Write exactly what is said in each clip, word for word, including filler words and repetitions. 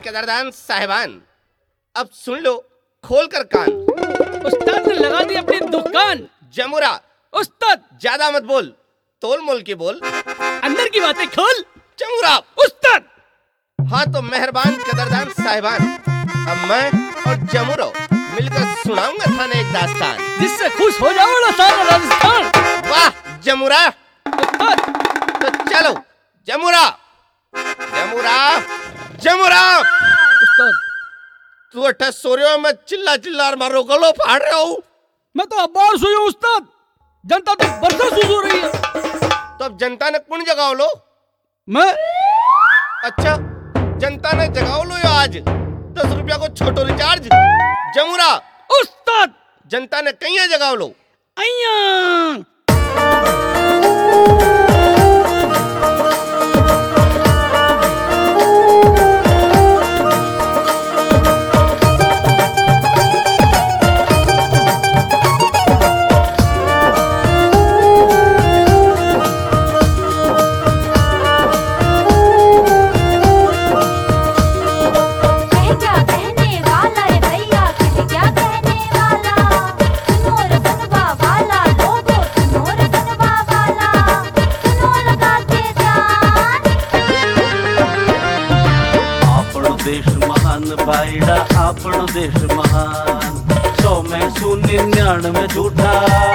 कदरदान साहिबान, अब सुन लो खोल कर कान। उस्ताद ने लगा दी अपनी दुकान। जमुरा उस्ताद ज्यादा मत बोल, तोल मोल की बोल, अंदर की बातें खोल। जमुरा उस्ताद हाँ तो मेहरबान कदरदान साहिबान, अब मैं और जमुरो मिलकर सुनाऊंगा थाने एक दास्तान, जिससे खुश हो जाओ ना सारा राजस्थान। वाह जमुरा, उस्ताद तो चलो जमुरा जमुरा जमुरा। उस्ताद तू अट्ठा सो रहे हो, मैं चिल्ला चिल्ला मारो गलो फाड़ रहा हूँ। मैं तो अब्बार सोई हूँ उस्ताद, जनता तो बरसा सो सो रही है। तो अब जनता ने कौन जगाओ लो? मैं अच्छा जनता ने जगाओ लो या आज दस रुपया को छोटो रिचार्ज। जमुरा उस्ताद जनता ने कहीं जगाओ लो। अय्या भाईड़ा आपनो देश महान, सौ में सू निन्यानवे झूठा,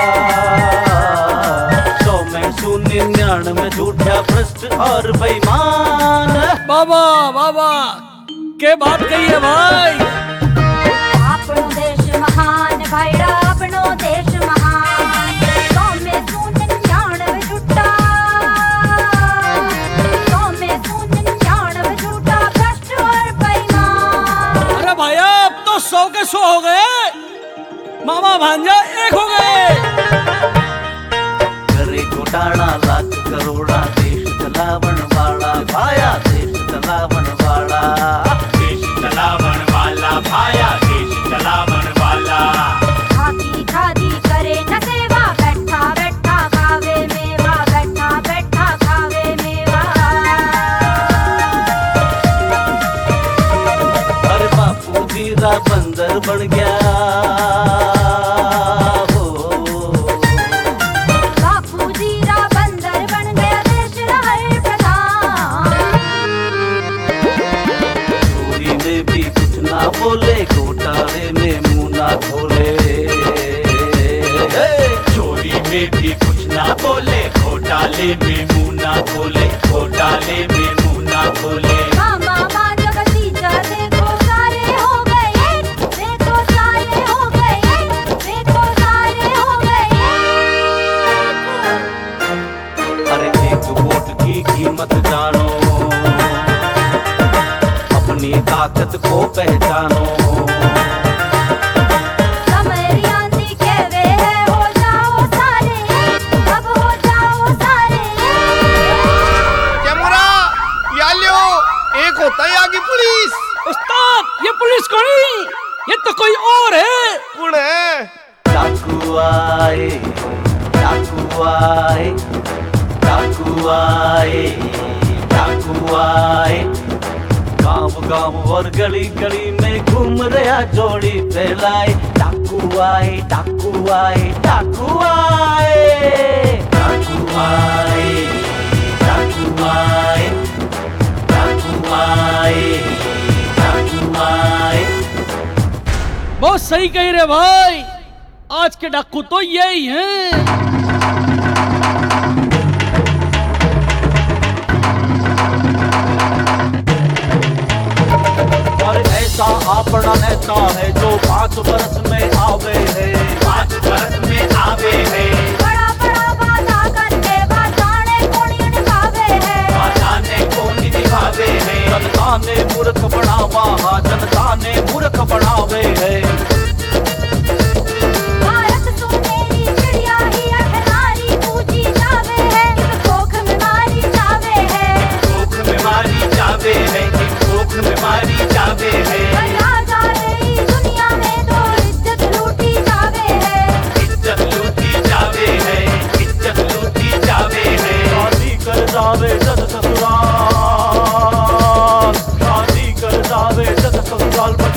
सौ में सू निन्यानवे झूठा भ्रष्ट और बेईमान। बाबा बाबा के बात कही है भाई। आपनो देश महान भाईड़ा, आपनो देश महान, सौ में सू निन्यानवे झूठा, सौ में सू निन्यानवे झूठा भ्रष्ट और बेईमान। अरे भैया अब तो सौ के सौ हो गए, मामा भांजा एक हो गए। करे घोटाला लाख करोड़ा, देश चलावन वाला भाया, देश चलावन वाला, देश चलावन वाला भाया, देश चलावन वाला। खाती खादी करे न सेवा, बैठा बैठा खावे मेवा, बैठा बैठा खावे मेवा। अरे बापू जीरा बंदर बन गया, बापू जीरा बंदर बन गया, देश रहे प्रधान। चोरी में भी कुछ ना बोले, घोटाले में मुंह ना खोले, चोरी में भी कुछ ना बोले, घोटाले में मुंह ना खोले, घोटाले में मुंह ना खोले। मामा माँ जगदीशा देखो सारे हो गए, देखो सारे हो गए, देखो सारे हो गए। अरे एक वोट की कीमत जानो, अपनी ताकत को पहचानो। समरी आंधी कहवे है, हो जाओ सारे, अब हो जाओ सारे। जमुरा या लो, एक होता है आगे पुलिस। उस्ताद ये पुलिस को नहीं, ये तो कोई और है। कौन है? डाकू आए, डाकू आए, डाकू आए, डाकू आए, गांव गांव और गली गली में घूम रहा जोड़ी फैलाए। डाकू आए, डाकू आए, डाकू आए, डाकू आए, डाकू आए, डाकू आए, डाकू आए। बहुत सही कही रे भाई, आज के डाकू तो यही हैं। और ऐसा अपना नेता है जो पांच वर्ष में आवे है, पांच वर्ष में आवे है, बड़ा बड़ा वादा करके बाजाने कोनी निभावे है, बाजाने को निभावे है। जनता ने मूर्ख बनावा, जनता ने मूर्ख बनावे है। भारत सुनहरी चिड़िया ही अठनारी पूजी जावे है, किस कोख में मारी जावे है, कोख में मारी जावे है, कोख में मारी जावे है। बजा जा रही दुनिया में तो इज्जत लूटी जावे है, इज्जत लूटी जावे है, इज्जत लूटी जावे है। शादी कर जावे जद ससुराल, शादी कर जावे ससुराल